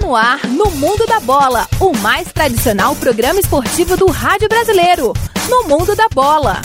no ar, no Mundo da Bola, o mais tradicional programa esportivo do rádio brasileiro. No Mundo da Bola.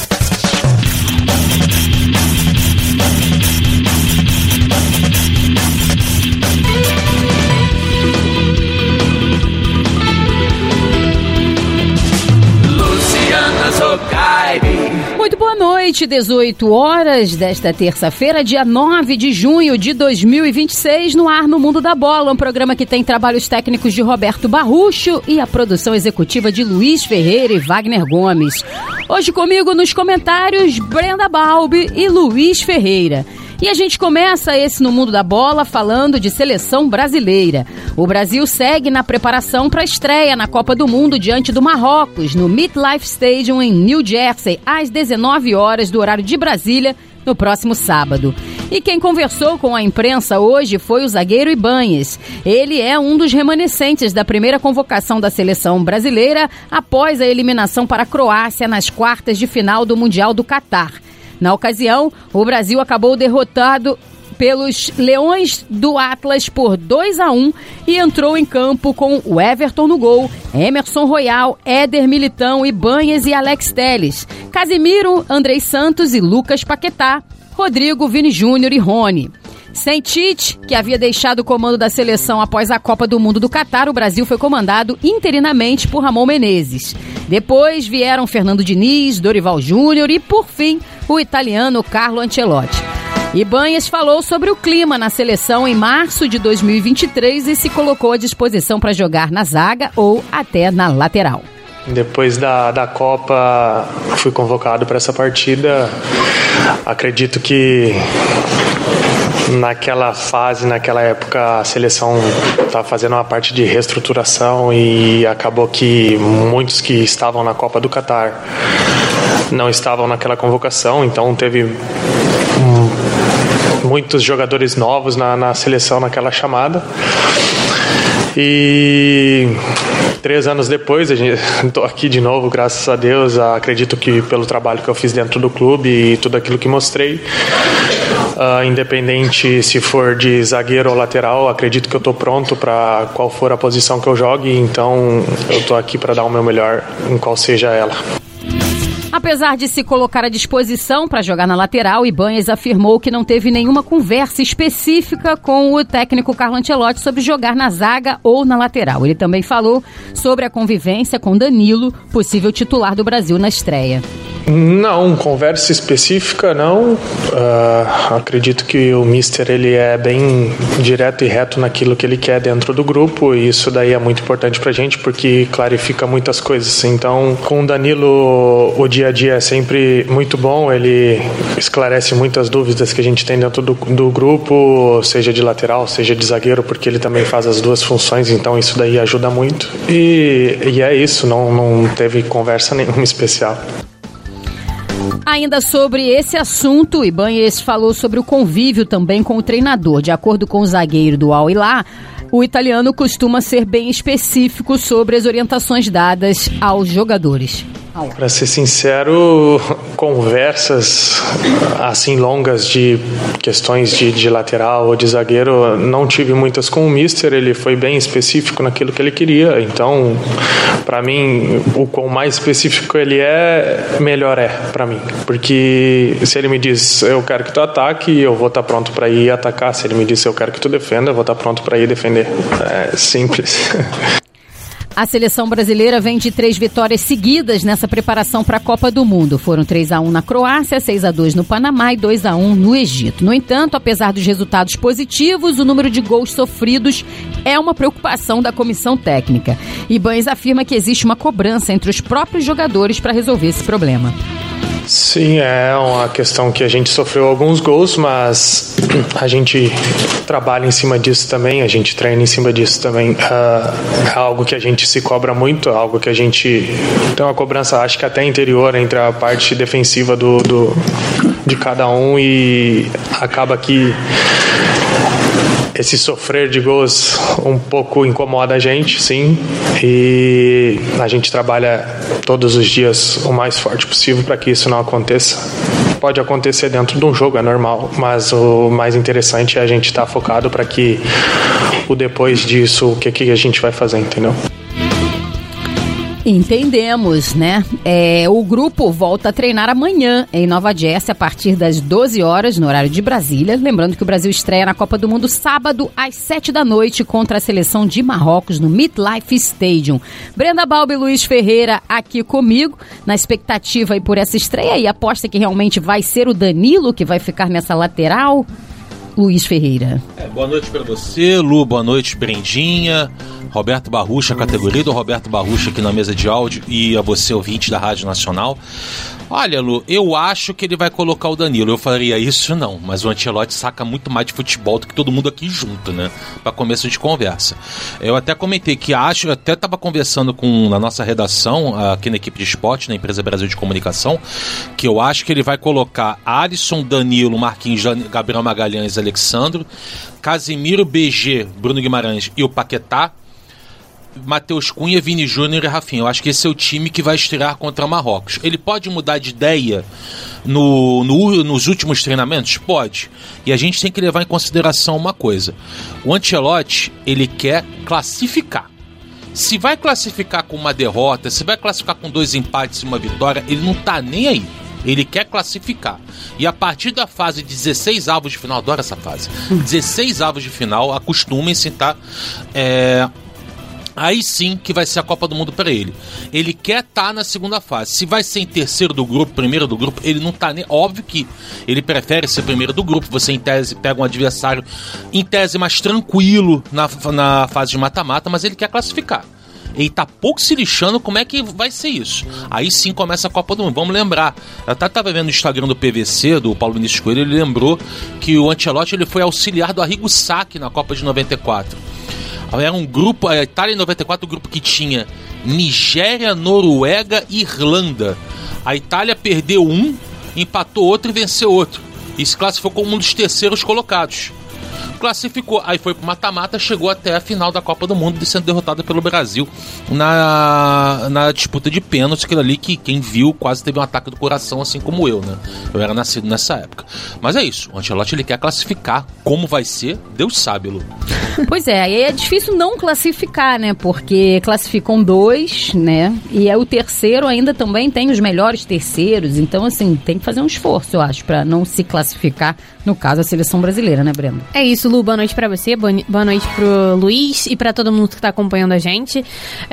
Muito boa noite, 18 horas desta terça-feira, dia 9 de junho de 2026, no ar no Mundo da Bola, um programa que tem trabalhos técnicos de Roberto Barrucho e a produção executiva de Luiz Ferreira e Wagner Gomes. Hoje comigo nos comentários, Brenda Balbi e Luiz Ferreira. E a gente começa esse No Mundo da Bola falando de seleção brasileira. O Brasil segue na preparação para a estreia na Copa do Mundo diante do Marrocos, no MetLife Stadium em New Jersey, às 19 horas do horário de Brasília, no próximo sábado. E quem conversou com a imprensa hoje foi o zagueiro Ibanhas. Ele é um dos remanescentes da primeira convocação da seleção brasileira após a eliminação para a Croácia nas quartas de final do Mundial do Catar. Na ocasião, o Brasil acabou derrotado pelos Leões do Atlas por 2-1 e entrou em campo com o Everton no gol, Emerson Royal, Éder Militão, Ibanhas e Alex Telles, Casimiro, Andrei Santos e Lucas Paquetá, Rodrigo, Vini Júnior e Rony. Sem Tite, que havia deixado o comando da seleção após a Copa do Mundo do Catar, o Brasil foi comandado interinamente por Ramon Menezes. Depois vieram Fernando Diniz, Dorival Júnior e, por fim, o italiano Carlo Ancelotti. Ibanhas falou sobre o clima na seleção em março de 2023 e se colocou à disposição para jogar na zaga ou até na lateral. Depois da Copa, fui convocado para essa partida. Acredito que naquela fase, naquela época, a seleção estava fazendo uma parte de reestruturação e acabou que muitos que estavam na Copa do Catar não estavam naquela convocação, então teve muitos jogadores novos na seleção naquela chamada. E 3 anos depois, estou aqui de novo, graças a Deus. Acredito que pelo trabalho que eu fiz dentro do clube e tudo aquilo que mostrei, independente se for de zagueiro ou lateral, acredito que eu estou pronto para qual for a posição que eu jogue. Então eu estou aqui para dar o meu melhor em qual seja ela. Apesar de se colocar à disposição para jogar na lateral, Ibanhas afirmou que não teve nenhuma conversa específica com o técnico Carlo Ancelotti sobre jogar na zaga ou na lateral. Ele também falou sobre a convivência com Danilo, possível titular do Brasil na estreia. Não, conversa específica não. Acredito que o Mister ele é bem direto e reto naquilo que ele quer dentro do grupo, e isso daí é muito importante pra gente porque clarifica muitas coisas. Então, com o Danilo, o dia a dia é sempre muito bom, ele esclarece muitas dúvidas que a gente tem dentro do grupo, seja de lateral, seja de zagueiro, porque ele também faz as duas funções, então isso daí ajuda muito. E é isso, não teve conversa nenhuma especial. Ainda sobre esse assunto, Ibanhas falou sobre o convívio também com o treinador. De acordo com o zagueiro do Al Hilal, o italiano costuma ser bem específico sobre as orientações dadas aos jogadores. Para ser sincero, conversas assim longas de questões de lateral ou de zagueiro, não tive muitas com o Mister. Ele foi bem específico naquilo que ele queria. Então, para mim, o quão mais específico ele é, melhor é para mim. Porque se ele me diz, eu quero que tu ataque, eu vou estar pronto para ir atacar. Se ele me diz, eu quero que tu defenda, eu vou estar pronto para ir defender. É simples. A seleção brasileira vem de 3 vitórias seguidas nessa preparação para a Copa do Mundo. Foram 3-1 na Croácia, 6-2 no Panamá e 2-1 no Egito. No entanto, apesar dos resultados positivos, o número de gols sofridos é uma preocupação da comissão técnica. Ibanhas afirma que existe uma cobrança entre os próprios jogadores para resolver esse problema. Sim, é uma questão que a gente sofreu alguns gols, mas a gente trabalha em cima disso também, a gente treina em cima disso também. É algo que a gente se cobra muito, é algo que a gente tem uma cobrança, acho que até interior, entre a parte defensiva de cada um, e acaba que esse sofrer de gols um pouco incomoda a gente, sim, e a gente trabalha todos os dias o mais forte possível para que isso não aconteça. pode acontecer dentro de um jogo, é normal, mas o mais interessante é a gente estar focado para que o depois disso, o que a gente vai fazer, entendeu? Entendemos, né? O grupo volta a treinar amanhã em Nova Jersey a partir das 12 horas no horário de Brasília. Lembrando que o Brasil estreia na Copa do Mundo sábado às 7 da noite contra a seleção de Marrocos no MetLife Stadium. Brenda Balbi e Luiz Ferreira aqui comigo na expectativa aí por essa estreia e aposta que realmente vai ser o Danilo que vai ficar nessa lateral. Luiz Ferreira. Boa noite para você, Lu, boa noite, Brendinha, Roberto Barrucha, categoria do Roberto Barrucha aqui na mesa de áudio e a você, ouvinte da Rádio Nacional. Olha, Lu, eu acho que ele vai colocar o Danilo. Eu faria isso, não, mas o Ancelotti saca muito mais de futebol do que todo mundo aqui junto, né? Para começo de conversa. Eu até comentei que acho, eu até estava conversando na nossa redação, aqui na equipe de esporte, na Empresa Brasil de Comunicação, que eu acho que ele vai colocar Alisson, Danilo, Marquinhos, Gabriel Magalhães, Alexandro, Casimiro, BG, Bruno Guimarães e o Paquetá, Matheus Cunha, Vini Júnior e Rafinha. Eu acho que esse é o time que vai estrear contra Marrocos. Ele pode mudar de ideia nos últimos treinamentos? Pode. E a gente tem que levar em consideração uma coisa. O Ancelotti, ele quer classificar. Se vai classificar com uma derrota, se vai classificar com 2 empates e uma vitória, ele não tá nem aí. Ele quer classificar. E a partir da fase de 16 avos de final, adoro essa fase, 16 avos de final, acostumem-se, tá? Aí sim que vai ser a Copa do Mundo para ele. Ele quer estar na segunda fase. Se vai ser em terceiro do grupo, primeiro do grupo, ele não tá nem... Óbvio que ele prefere ser primeiro do grupo. Você, em tese, pega um adversário, em tese, mais tranquilo na fase de mata-mata, mas ele quer classificar. Ele tá pouco se lixando como é que vai ser isso. Aí sim começa a Copa do Mundo. Vamos lembrar. Eu até estava vendo no Instagram do PVC, do Paulo Vinícius Coelho, ele lembrou que o Ancelotti ele foi auxiliar do Arrigo Sacchi na Copa de 94. Era um grupo, a Itália em 94, um grupo que tinha Nigéria, Noruega e Irlanda. A Itália perdeu um, empatou outro e venceu outro. E se classificou como um dos terceiros colocados. Classificou, aí foi pro mata-mata, chegou até a final da Copa do Mundo, sendo derrotada pelo Brasil na disputa de pênaltis, aquilo ali que quem viu quase teve um ataque do coração, assim como eu, né? Eu era nascido nessa época. Mas é isso, o Ancelotti ele quer classificar. Como vai ser, Deus sabe, Lu. Pois é, aí é difícil não classificar, né? Porque classificam 2, né? E o terceiro ainda também tem os melhores terceiros, então assim, tem que fazer um esforço, eu acho, pra não se classificar, no caso, a seleção brasileira, né, Brenda? É isso, Lu, boa noite pra você, boa noite pro Luiz e pra todo mundo que tá acompanhando a gente.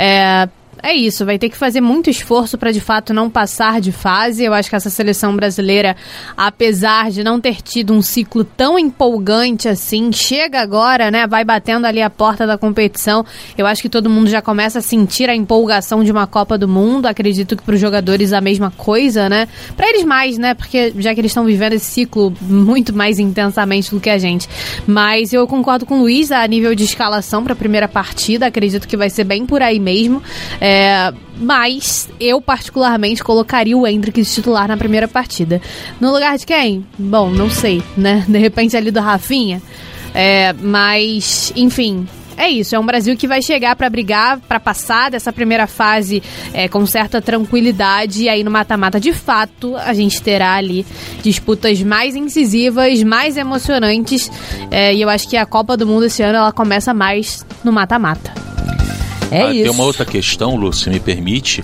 É isso, vai ter que fazer muito esforço para de fato não passar de fase. Eu acho que essa seleção brasileira, apesar de não ter tido um ciclo tão empolgante assim, chega agora, né, vai batendo ali a porta da competição. Eu acho que todo mundo já começa a sentir a empolgação de uma Copa do Mundo. Acredito que para os jogadores a mesma coisa, né? Para eles mais, né? Porque já que eles estão vivendo esse ciclo muito mais intensamente do que a gente. Mas eu concordo com o Luiz a nível de escalação para a primeira partida. Acredito que vai ser bem por aí mesmo. Mas eu particularmente colocaria o Endrick titular na primeira partida. No lugar de quem? Bom, não sei, né? De repente ali do Rafinha. Mas, enfim, é isso. É um Brasil que vai chegar para brigar, para passar dessa primeira fase com certa tranquilidade. E aí no mata-mata, de fato, a gente terá ali disputas mais incisivas, mais emocionantes. E eu acho que a Copa do Mundo esse ano ela começa mais no mata-mata. Tem uma outra questão, Lu, se me permite.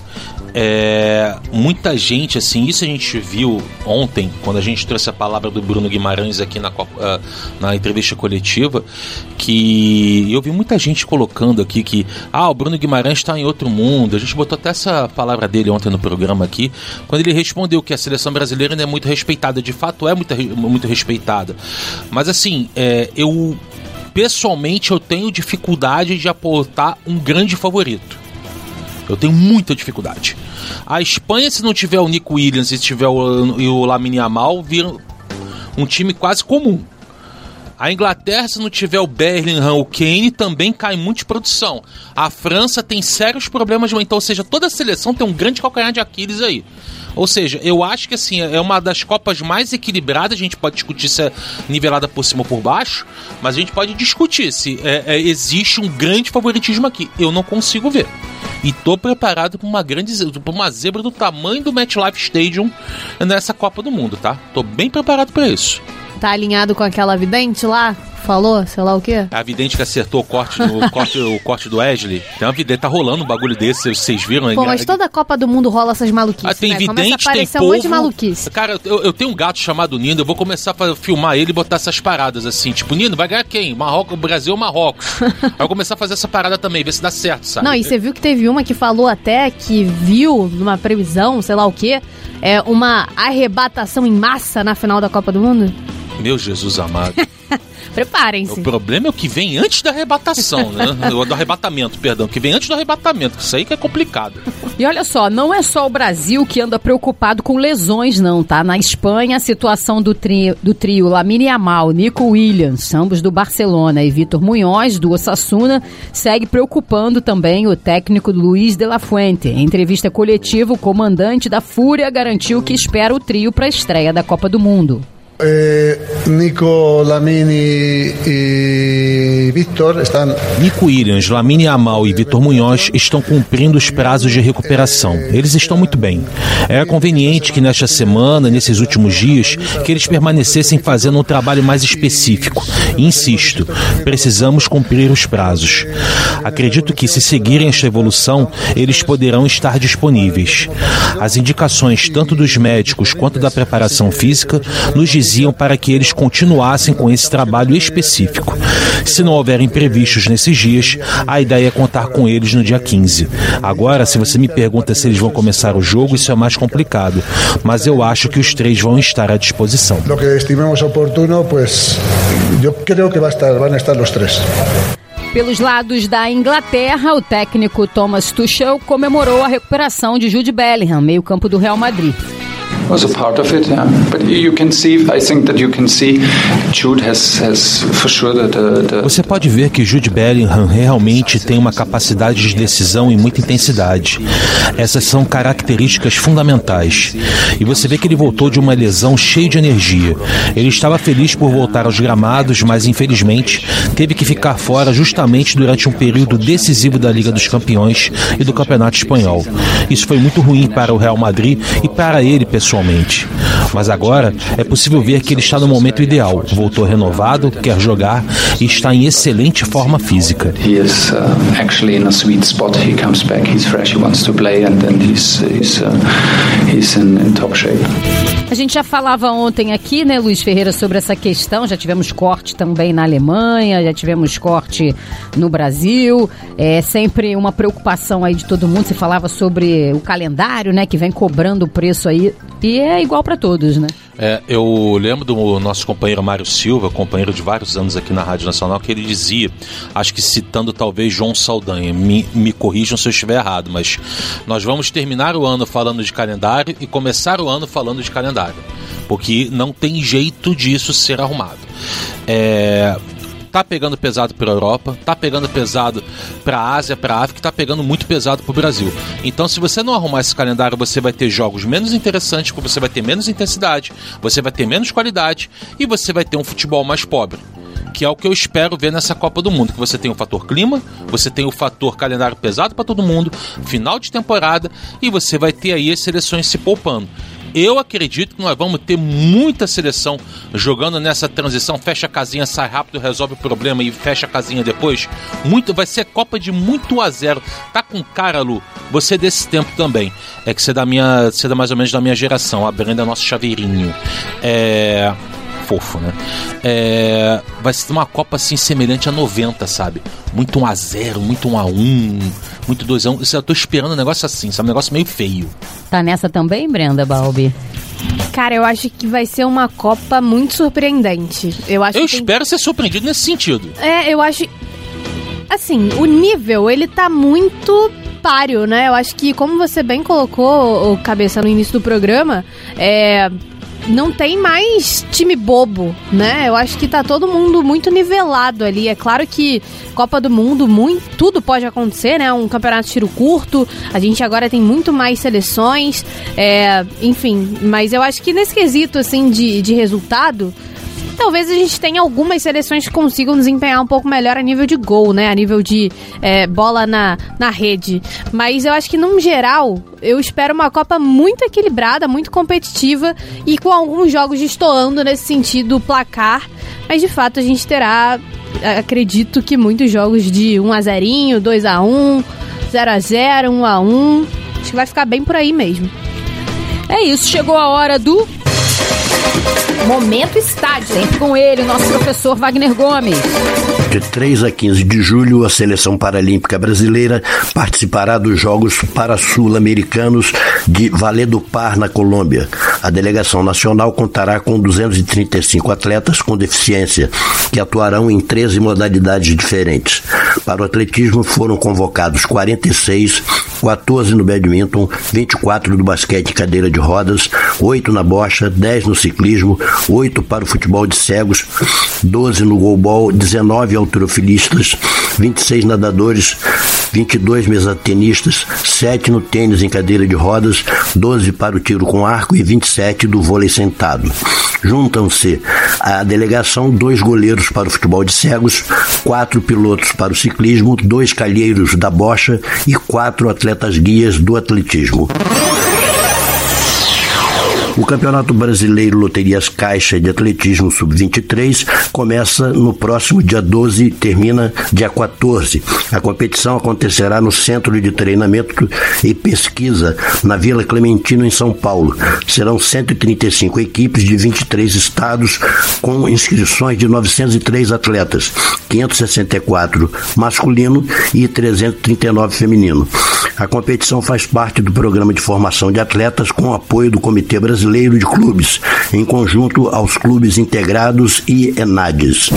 Muita gente, assim, isso a gente viu ontem, quando a gente trouxe a palavra do Bruno Guimarães aqui na entrevista coletiva, que eu vi muita gente colocando aqui que o Bruno Guimarães está em outro mundo. A gente botou até essa palavra dele ontem no programa aqui, quando ele respondeu que a seleção brasileira ainda é muito respeitada. De fato é muito respeitada. Mas assim, pessoalmente eu tenho dificuldade de apontar um grande favorito. Eu tenho muita dificuldade. A Espanha, se não tiver o Nico Williams e tiver o Lamine Yamal, vira um time quase comum. A Inglaterra, se não tiver o Bellingham, o Kane, também cai muito de produção. A França tem sérios problemas, então, ou seja, toda a seleção tem um grande calcanhar de Aquiles aí. Ou seja, eu acho que assim, é uma das Copas mais equilibradas. A gente pode discutir se é nivelada por cima ou por baixo, mas a gente pode discutir se existe um grande favoritismo aqui. Eu não consigo ver. E tô preparado para uma zebra do tamanho do MetLife Stadium nessa Copa do Mundo, tá? Tô bem preparado para isso. Tá alinhado com aquela vidente lá? Falou, sei lá o quê? A vidente que acertou o corte do Wesley. Tem uma vidente, tá rolando um bagulho desse, vocês viram? Pô, mas toda a Copa do Mundo rola essas maluquices, tem né? vidente, começa a aparecer tem um monte de povo. maluquice. Cara, eu tenho um gato chamado Nino, eu vou começar a filmar ele e botar essas paradas assim, tipo, Nino, vai ganhar quem? Marrocos, Brasil ou Marrocos? Aí eu vou começar a fazer essa parada também, ver se dá certo, sabe? Não, e você viu que teve uma que falou até que viu numa previsão, sei lá o quê, uma arrebatação em massa na final da Copa do Mundo? Meu Jesus amado. Preparem-se. O problema é o que vem antes da arrebatação, né? Do arrebatamento, perdão. Que vem antes do arrebatamento. Isso aí que é complicado. E olha só, não é só o Brasil que anda preocupado com lesões, não, tá? Na Espanha, a situação do trio Lamine Yamal, Nico Williams, ambos do Barcelona, e Vítor Munhoz, do Osasuna, segue preocupando também o técnico Luis de la Fuente. Em entrevista coletiva, o comandante da Fúria garantiu que espera o trio para a estreia da Copa do Mundo. Nico, Lamine e Vítor estão... Nico Williams, Lamine Yamal e Vítor Munhoz estão cumprindo os prazos de recuperação. Eles estão muito bem. Era conveniente que nesta semana, nesses últimos dias, que eles permanecessem fazendo um trabalho mais específico. E insisto, precisamos cumprir os prazos. Acredito que, se seguirem esta evolução, eles poderão estar disponíveis. As indicações, tanto dos médicos quanto da preparação física, nos diziam para que eles continuassem com esse trabalho específico. Se não houver imprevistos nesses dias, a ideia é contar com eles no dia 15. Agora, se você me pergunta se eles vão começar o jogo, isso é mais complicado, mas eu acho que os três vão estar à disposição. Lo que estimemos oportuno, pues eu creio que vão estar os três. Pelos lados da Inglaterra, o técnico Thomas Tuchel comemorou a recuperação de Jude Bellingham, meio-campo do Real Madrid. Was a part of it, yeah. But you can see, I think that you can see, Jude has for sure the... Você pode ver que Jude Bellingham realmente tem uma capacidade de decisão e muita intensidade. Essas são características fundamentais. E você vê que ele voltou de uma lesão cheio de energia. Ele estava feliz por voltar aos gramados, mas infelizmente teve que ficar fora justamente durante um período decisivo da Liga dos Campeões e do Campeonato Espanhol. Isso foi muito ruim para o Real Madrid e para ele pessoalmente. Mas agora é possível ver que ele está no momento ideal. Voltou renovado, quer jogar e está em excelente forma física. He is actually in a sweet spot. He comes back, he's fresh, he wants to play and he's in top shape. A gente já falava ontem aqui, né, Luiz Ferreira, sobre essa questão. Já tivemos corte também na Alemanha, já tivemos corte no Brasil. É sempre uma preocupação aí de todo mundo. Você falava sobre o calendário, né, que vem cobrando o preço aí. E é igual para todos, né? Eu lembro do nosso companheiro Mário Silva, companheiro de vários anos aqui na Rádio Nacional, que ele dizia, acho que citando talvez João Saldanha, me corrijam se eu estiver errado, mas nós vamos terminar o ano falando de calendário e começar o ano falando de calendário, porque não tem jeito disso ser arrumado. Tá pegando pesado para a Europa, tá pegando pesado para a Ásia, para a África, tá pegando muito pesado para o Brasil. Então, se você não arrumar esse calendário, você vai ter jogos menos interessantes, porque você vai ter menos intensidade, você vai ter menos qualidade e você vai ter um futebol mais pobre, que é o que eu espero ver nessa Copa do Mundo, que você tem o fator clima, você tem o fator calendário pesado para todo mundo, final de temporada, e você vai ter aí as seleções se poupando. Eu acredito que nós vamos ter muita seleção jogando nessa transição, fecha a casinha, sai rápido, resolve o problema e fecha a casinha depois. Vai ser Copa de muito 1-0. Tá com cara, Lu? Você é desse tempo também. É que você é mais ou menos da minha geração. A Brenda é nosso chaveirinho. Fofo, né? Vai ser uma Copa assim semelhante a 90, sabe? Muito 1-0, muito 1-1, muito 2-1. Eu tô esperando um negócio assim, sabe? Um negócio meio feio. Tá nessa também, Brenda Balbi? Cara, eu acho que vai ser uma Copa muito surpreendente. Eu espero ser surpreendido nesse sentido. Eu acho... Assim, o nível, ele tá muito páreo, né? Eu acho que, como você bem colocou, o Cabeça, no início do programa, não tem mais time bobo, né? Eu acho que tá todo mundo muito nivelado ali. É claro que Copa do Mundo, tudo pode acontecer, né? Um campeonato de tiro curto, a gente agora tem muito mais seleções, enfim. Mas eu acho que nesse quesito, assim, de resultado, Talvez a gente tenha algumas seleções que consigam desempenhar um pouco melhor a nível de gol, né? A nível de bola na rede. Mas eu acho que, num geral, eu espero uma Copa muito equilibrada, muito competitiva e com alguns jogos destoando nesse sentido placar. Mas, de fato, a gente terá, acredito que muitos jogos de 1-0, 2-1, 0-0, 1-1. Acho que vai ficar bem por aí mesmo. É isso, chegou a hora do Momento Estádio. Sempre com ele, o nosso professor Wagner Gomes. De 3 a 15 de julho, a Seleção Paralímpica Brasileira participará dos Jogos Parasul-Americanos de Valledupar, na Colômbia. A delegação nacional contará com 235 atletas com deficiência, que atuarão em 13 modalidades diferentes. Para o atletismo foram convocados 46, 14 no badminton, 24 no basquete e cadeira de rodas, 8 na bocha, 10 no ciclismo, 8 para o futebol de cegos, 12 no goalball, 19 halterofilistas, 26 nadadores, 22 mesatenistas, 7 no tênis em cadeira de rodas, 12 para o tiro com arco e 27 do vôlei sentado. Juntam-se à delegação 2 goleiros para o futebol de cegos, 4 pilotos para o ciclismo, 2 calheiros da bocha e 4 atletas guias do atletismo. O Campeonato Brasileiro Loterias Caixa de Atletismo Sub-23 começa no próximo dia 12 e termina dia 14. A competição acontecerá no Centro de Treinamento e Pesquisa, na Vila Clementino, em São Paulo. Serão 135 equipes de 23 estados, com inscrições de 903 atletas, 564 masculino e 339 feminino. A competição faz parte do programa de formação de atletas com apoio do Comitê Brasileiro de Clubes, em conjunto aos clubes integrados e ENADES.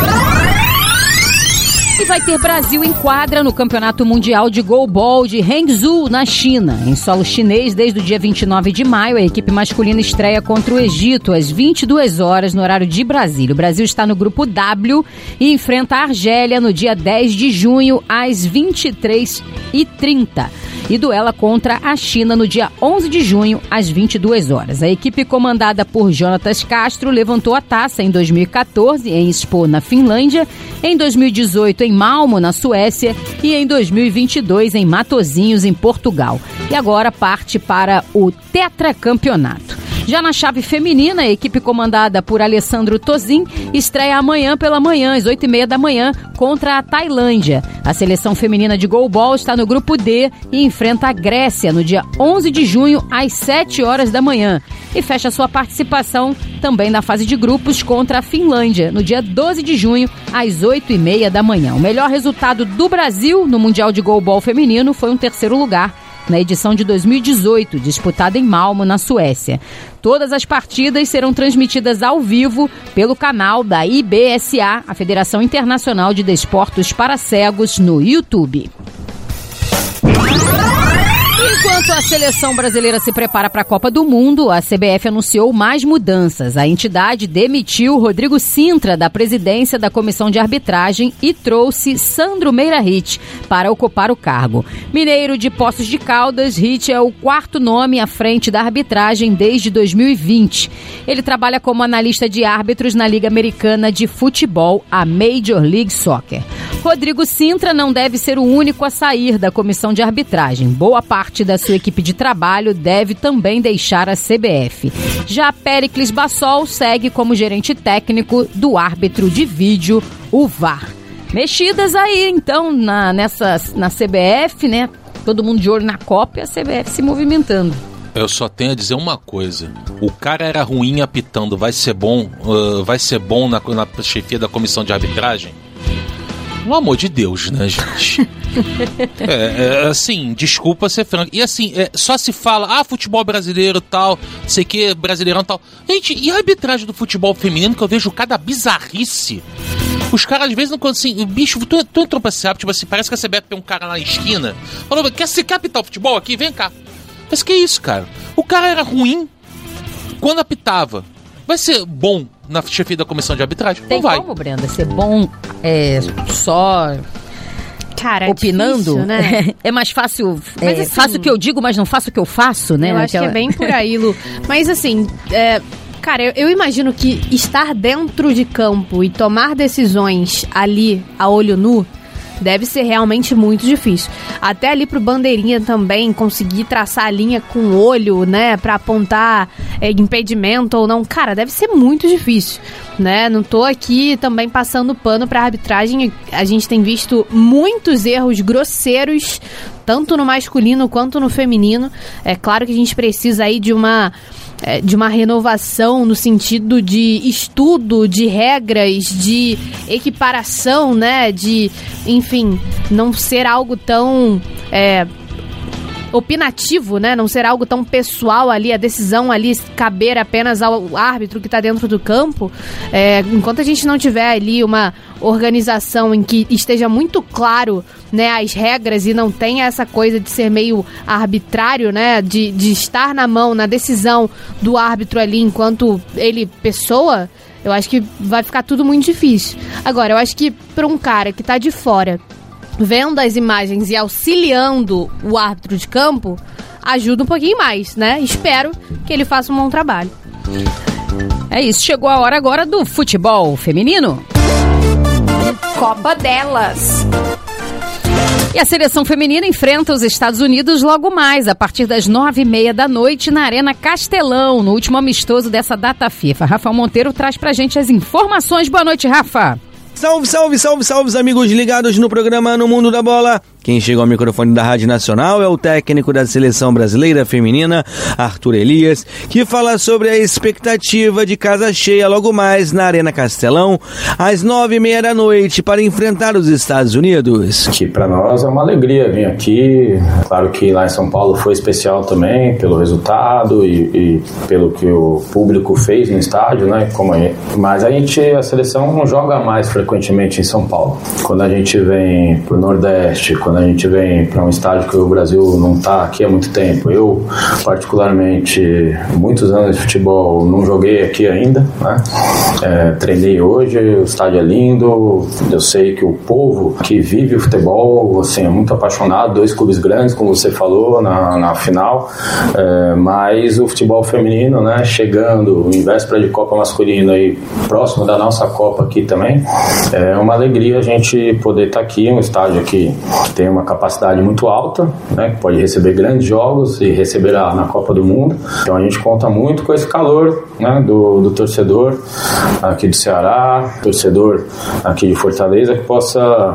E vai ter Brasil em quadra no Campeonato Mundial de Goalball de Hangzhou, na China. Em solo chinês, desde o dia 29 de maio, a equipe masculina estreia contra o Egito, às 22 horas, no horário de Brasília. O Brasil está no grupo W e enfrenta a Argélia no dia 10 de junho, às 23h30. E duela contra a China no dia 11 de junho, às 22 horas. A equipe comandada por Jonatas Castro levantou a taça em 2014, em Espoo, na Finlândia, em 2018 em Malmo, na Suécia, e em 2022 em Matosinhos, em Portugal. E agora parte para o tetracampeonato. Já na chave feminina, a equipe comandada por Alessandro Tozin estreia amanhã pela manhã, às 8h30 da manhã, contra a Tailândia. A seleção feminina de goalball está no grupo D e enfrenta a Grécia no dia 11 de junho, às 7 horas da manhã. E fecha sua participação também na fase de grupos contra a Finlândia, no dia 12 de junho, às 8h30 da manhã. O melhor resultado do Brasil no Mundial de Goalball feminino foi um 3º lugar na edição de 2018, disputada em Malmo, na Suécia. Todas as partidas serão transmitidas ao vivo pelo canal da IBSA, a Federação Internacional de Desportos para Cegos, no YouTube. Enquanto a seleção brasileira se prepara para a Copa do Mundo, a CBF anunciou mais mudanças. A entidade demitiu Rodrigo Sintra da presidência da Comissão de Arbitragem e trouxe Sandro Meira-Hit para ocupar o cargo. Mineiro de Poços de Caldas, Hit é o 4º nome à frente da arbitragem desde 2020. Ele trabalha como analista de árbitros na Liga Americana de Futebol, a Major League Soccer. Rodrigo Sintra não deve ser o único a sair da comissão de arbitragem. Boa parte da sua equipe de trabalho deve também deixar a CBF. Já Péricles Bassol segue como gerente técnico do árbitro de vídeo, o VAR. Mexidas aí, então, na CBF, né? Todo mundo de olho na Copa e a CBF se movimentando. Eu só tenho a dizer uma coisa. O cara era ruim apitando, vai ser bom na chefia da comissão de arbitragem? Pelo amor de Deus, né, gente? Assim, desculpa ser franco. E assim, só se fala, futebol brasileiro tal, sei que, brasileirão tal. Gente, e a arbitragem do futebol feminino, que eu vejo cada bizarrice. Os caras às vezes não conseguem. Bicho, tu entrou pra ser tipo assim, parece que a CBF tem um cara lá na esquina. Falou, quer apitar o futebol aqui? Vem cá. Mas que isso, cara? O cara era ruim quando apitava. Vai ser bom na chefia da comissão de arbitragem? Tem não vai. Como, Brenda, ser bom só... Cara, opinando, difícil, né? É mais fácil, assim, faço o que eu digo, mas não faço o que eu faço, né? Eu acho que é bem por aí, Lu. Mas assim, Cara, eu imagino que estar dentro de campo e tomar decisões ali a olho nu deve ser realmente muito difícil. Até ali pro bandeirinha também conseguir traçar a linha com o olho, né, pra apontar impedimento ou não. Cara, deve ser muito difícil, né? Não tô aqui também passando pano pra arbitragem. A gente tem visto muitos erros grosseiros, tanto no masculino quanto no feminino. É claro que a gente precisa aí de uma renovação no sentido de estudo, de regras, de equiparação, né? De, enfim, não ser algo tão opinativo, né? Não ser algo tão pessoal ali, a decisão ali caber apenas ao árbitro que está dentro do campo. Enquanto a gente não tiver ali uma organização em que esteja muito claro, né, as regras e não tenha essa coisa de ser meio arbitrário, né, de estar na mão, na decisão do árbitro ali enquanto ele pessoa, eu acho que vai ficar tudo muito difícil. Agora, eu acho que para um cara que está de fora, vendo as imagens e auxiliando o árbitro de campo, ajuda um pouquinho mais, né? Espero que ele faça um bom trabalho. É isso, chegou a hora agora do futebol feminino. Copa delas. E a seleção feminina enfrenta os Estados Unidos logo mais, a partir das 9h30 da noite, na Arena Castelão, no último amistoso dessa data FIFA. Rafael Monteiro traz pra gente as informações. Boa noite, Rafa. Salve, salve, salve, salve, amigos ligados no programa No Mundo da Bola. Quem chega ao microfone da Rádio Nacional é o técnico da Seleção Brasileira Feminina, Arthur Elias, que fala sobre a expectativa de casa cheia logo mais na Arena Castelão, às 9h30 da noite, para enfrentar os Estados Unidos. Que para nós é uma alegria vir aqui. Claro que lá em São Paulo foi especial também, pelo resultado e pelo que o público fez no estádio, né? Mas a seleção não joga mais frequentemente em São Paulo. Quando a gente vem pro Nordeste, quando a gente vem para um estádio que o Brasil não está aqui há muito tempo. Eu, particularmente, muitos anos de futebol, não joguei aqui ainda, né? Treinei hoje, o estádio é lindo, eu sei que o povo que vive o futebol, assim, é muito apaixonado, 2 clubes grandes, como você falou, na final, mas o futebol feminino, né, chegando em véspera de Copa masculina e próximo da nossa Copa aqui também, é uma alegria a gente poder estar aqui, um estádio que tem uma capacidade muito alta, né, que pode receber grandes jogos e receberá na Copa do Mundo. Então a gente conta muito com esse calor, né, do torcedor aqui do Ceará, torcedor aqui de Fortaleza, que possa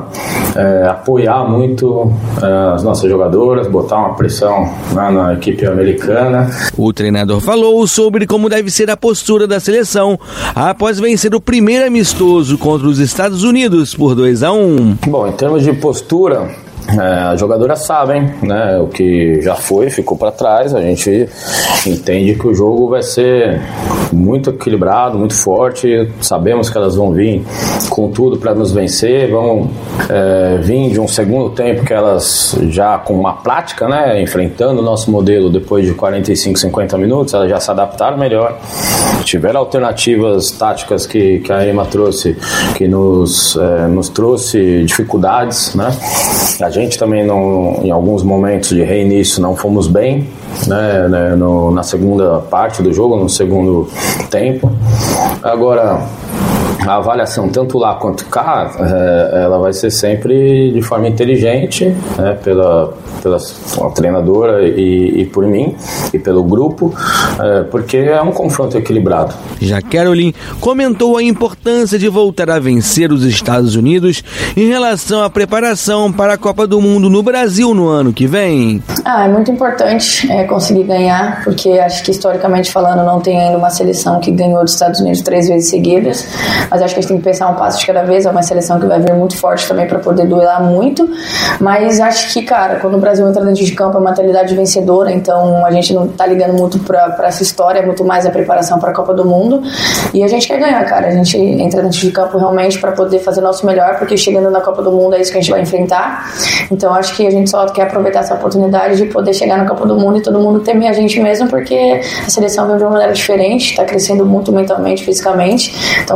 apoiar muito as nossas jogadoras, botar uma pressão, né, na equipe americana. O treinador falou sobre como deve ser a postura da seleção após vencer o primeiro amistoso contra os Estados Unidos por 2-1. Bom, em termos de postura, as jogadoras sabem, né, o que já ficou para trás. A gente entende que o jogo vai ser muito equilibrado, muito forte. Sabemos que elas vão vir com tudo para nos vencer, vão vir de um segundo tempo que elas já com uma prática, né, enfrentando o nosso modelo depois de 45, 50 minutos, elas já se adaptaram melhor, tiveram alternativas táticas que a Ema trouxe, que nos trouxe dificuldades, né. A gente também, em alguns momentos de reinício, não fomos bem, né, na segunda parte do jogo, no segundo tempo. Agora, a avaliação, tanto lá quanto cá, ela vai ser sempre de forma inteligente, né, pela treinadora e por mim e pelo grupo, porque é um confronto equilibrado. Já Caroline comentou a importância de voltar a vencer os Estados Unidos em relação à preparação para a Copa do Mundo no Brasil no ano que vem. É muito importante conseguir ganhar, porque acho que historicamente falando não tem ainda uma seleção que ganhou dos Estados Unidos 3 vezes seguidas, mas acho que a gente tem que pensar um passo de cada vez. É uma seleção que vai vir muito forte também para poder duelar muito, mas acho que, cara, quando o Brasil entra dentro de campo é uma mentalidade vencedora, então a gente não tá ligando muito para essa história, é muito mais a preparação para a Copa do Mundo, e a gente quer ganhar, cara. A gente entra dentro de campo realmente para poder fazer o nosso melhor, porque chegando na Copa do Mundo é isso que a gente vai enfrentar. Então acho que a gente só quer aproveitar essa oportunidade de poder chegar na Copa do Mundo e todo mundo temer a gente mesmo, porque a seleção vem de uma maneira diferente, tá crescendo muito mentalmente, fisicamente. Então quando a gente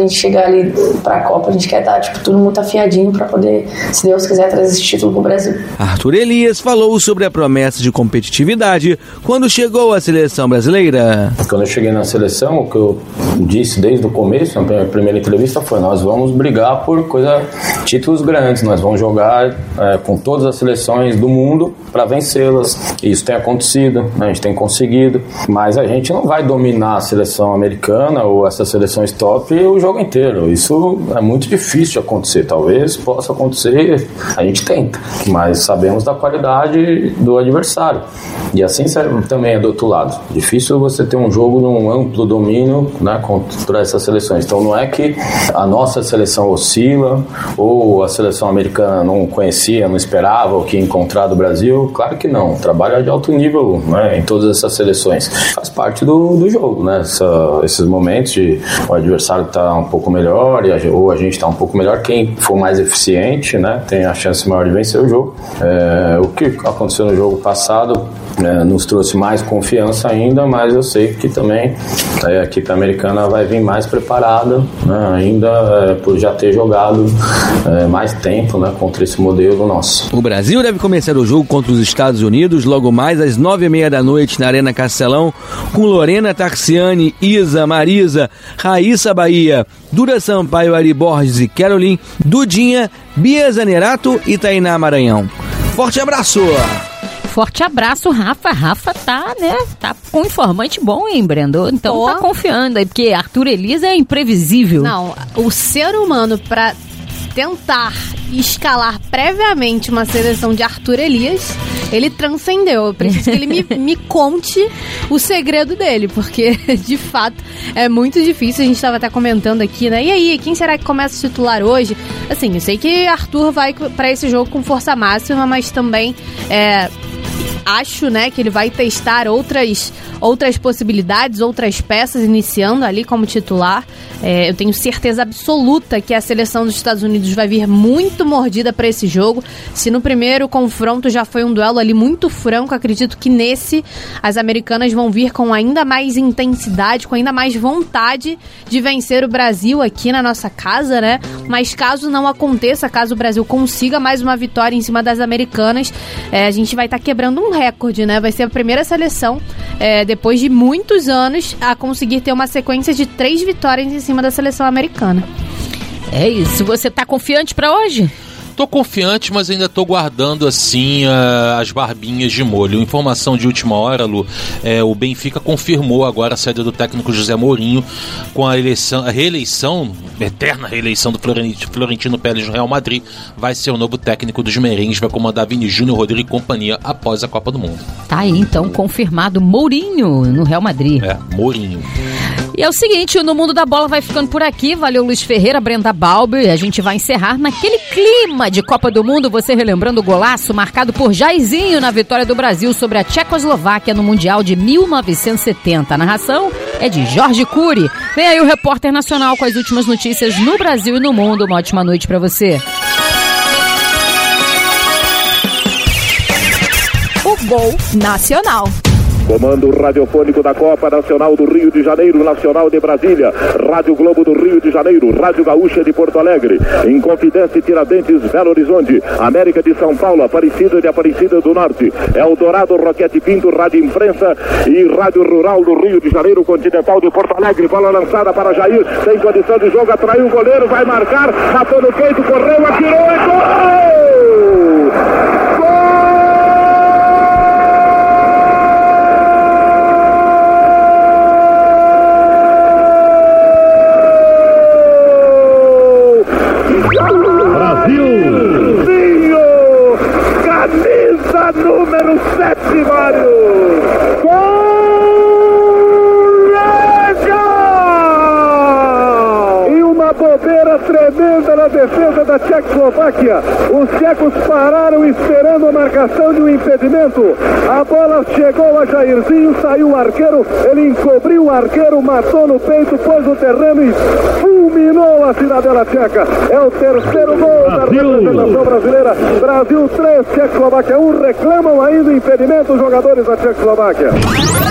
gente chegar ali pra Copa, a gente quer estar tudo muito afiadinho pra poder, se Deus quiser, trazer esse título pro Brasil. Arthur Elias falou sobre a promessa de competitividade quando chegou à seleção brasileira. Quando eu cheguei na seleção, o que eu disse desde o começo, na primeira entrevista, foi: nós vamos brigar por títulos grandes, nós vamos jogar com todas as seleções do mundo para vencê-las. Isso tem acontecido, né? A gente tem conseguido, mas a gente não vai dominar a seleção americana ou essas seleções top o jogo inteiro. Isso é muito difícil de acontecer. Talvez possa acontecer, a gente tenta, mas sabemos da qualidade do adversário. E assim também é do outro lado. Difícil você ter um jogo num amplo domínio, né, contra essas seleções. Então não é que a nossa seleção oscila ou a seleção americana não conhecia, não esperava o que ia encontrar do Brasil. Claro que não. O trabalho é de alto nível, né, em todas essas seleções. Faz parte do jogo, né? Esses momentos de o adversário estar um pouco melhor ou a gente estar um pouco melhor. Quem for mais eficiente, né, tem a chance maior de vencer o jogo. O que aconteceu no jogo passado nos trouxe mais confiança ainda, mas eu sei que também a equipe americana vai vir mais preparada, né, ainda por já ter jogado mais tempo, né, contra esse modelo nosso. O Brasil deve começar o jogo contra os Estados Unidos logo mais às 9h30 da noite na Arena Castelão, com Lorena Tarciani, Isa, Marisa, Raíssa Bahia, Dura Sampaio, Ari Borges e Caroline, Dudinha, Bia Zanerato e Tainá Maranhão. Forte abraço! Forte abraço, Rafa. Rafa tá com um informante bom, hein, Brendo? Então tá confiando aí, porque Arthur Elias é imprevisível. Não, o ser humano pra tentar escalar previamente uma seleção de Arthur Elias, ele transcendeu. Eu preciso que ele me conte o segredo dele, porque de fato é muito difícil. A gente estava até comentando aqui, né? E aí, quem será que começa a titular hoje? Assim, eu sei que Arthur vai para esse jogo com força máxima, mas também acho, né, que ele vai testar outras possibilidades, outras peças, iniciando ali como titular. Eu tenho certeza absoluta que a seleção dos Estados Unidos vai vir muito mordida para esse jogo. Se no primeiro confronto já foi um duelo ali muito franco, acredito que nesse as americanas vão vir com ainda mais intensidade, com ainda mais vontade de vencer o Brasil aqui na nossa casa, né? Mas caso não aconteça, caso o Brasil consiga mais uma vitória em cima das americanas, a gente vai estar quebrando um recorde, né? Vai ser a primeira seleção, depois de muitos anos, a conseguir ter uma sequência de 3 vitórias em cima da seleção americana. É isso. Você tá confiante pra hoje? Tô confiante, mas ainda tô guardando assim as barbinhas de molho. Informação de última hora, Lu, o Benfica confirmou agora a saída do técnico José Mourinho com a eterna reeleição do Florentino Pérez no Real Madrid. Vai ser o novo técnico dos merengues, vai comandar Vini Júnior, Rodrigo e companhia após a Copa do Mundo. Tá aí então confirmado Mourinho no Real Madrid. Mourinho. E é o seguinte, o No Mundo da Bola vai ficando por aqui. Valeu, Luiz Ferreira, Brenda Balbi. A gente vai encerrar naquele clima de Copa do Mundo, você relembrando o golaço marcado por Jairzinho na vitória do Brasil sobre a Tchecoslováquia no Mundial de 1970. A narração é de Jorge Cury. Vem aí o repórter nacional com as últimas notícias no Brasil e no mundo. Uma ótima noite pra você. O Gol Nacional. Comando radiofônico da Copa Nacional do Rio de Janeiro, Nacional de Brasília, Rádio Globo do Rio de Janeiro, Rádio Gaúcha de Porto Alegre, Inconfidência Tiradentes, Belo Horizonte, América de São Paulo, Aparecida de Aparecida do Norte, Eldorado, Roquete Pinto, Rádio Imprensa e Rádio Rural do Rio de Janeiro, Continental de Porto Alegre. Bola lançada para Jair, tem condição de jogo, atraiu o goleiro, vai marcar, matou no peito, correu, atirou e gol! Número 7, Mário. Gol! E uma bobeira tremenda na defesa da Tchecoslováquia. Os tchecos pararam esperando a marcação de um impedimento. A bola chegou a Jairzinho, saiu o arqueiro, ele encobriu o arqueiro, matou no peito, pôs no terreno e fulminou a cidadela tcheca. É o terceiro gol da representação brasileira. Brasil 3, Tchecoslováquia 1. Reclamam ainda o impedimento os jogadores da Tchecoslováquia.